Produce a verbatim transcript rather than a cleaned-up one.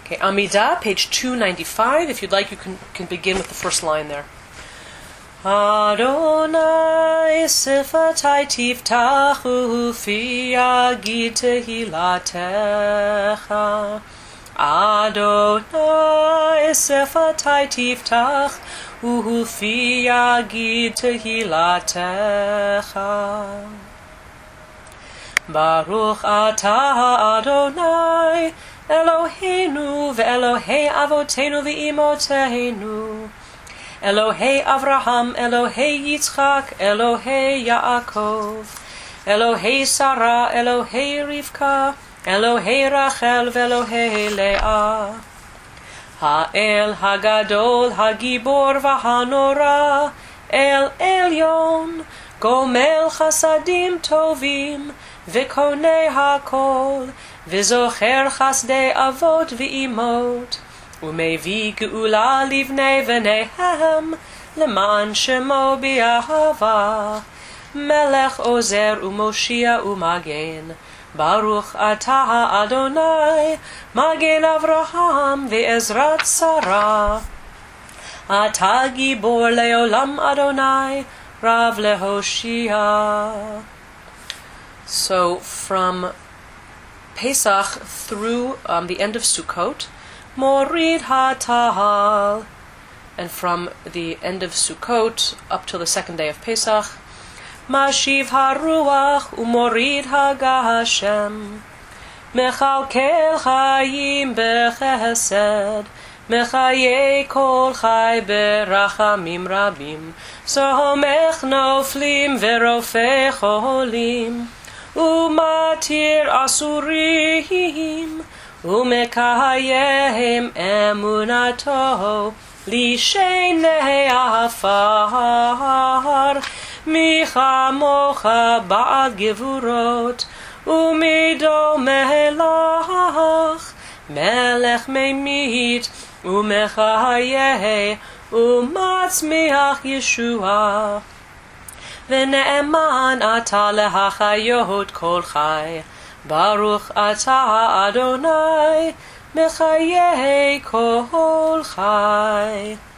Okay, Amidah, page two ninety-five. If you'd like, you can, can begin with the first line there. Adonai sifatai tiftach ufi yagid tehilatecha. Adonai sifatai tiftach ufi yagid tehilatecha. Baruch atah Adonai Eloheinu ve'Elohei avotenu ve'imotenu. Elohei Avraham, Elohei Yitzchak, Elohei Yaakov, Elohei Sarah, Elohei Rivka, Elohei Rachel ve'Elohei Leah. Ha'el Hagadol Hagibor v'Hanora, El Elyon, Gomel Chasadim Tovim, V'konei Hakol, V'zocher Chasdei Avot v'Imot. Umevi geula livnei v'nehem, leman shemo bi'ahava. Melech ozer umoshia umagen, Baruch atah Adonai, magen Avraham ve'ezrat Sarah. Atah gibor leolam Adonai, rav lehoshia. So from Pesach through um, the end of Sukkot, Morid HaTahal, and from the end of Sukkot up till the second day of Pesach, Mashiv HaRuach uMorid HaGashem, Mechalkel Chayim Bechesed, Mechaye Kol Chai Berachamim Rabim, Somech Noflim Verofe Cholim, Umatir Asurim, Umekayehem emunato lishenei afar michamocha ba'ad gevurot umido melach melech memit umechayeh umatzmiach Yeshua v'ne'eman ata lehachayot kol chai. Baruch atah Adonai, mechayei kol chai.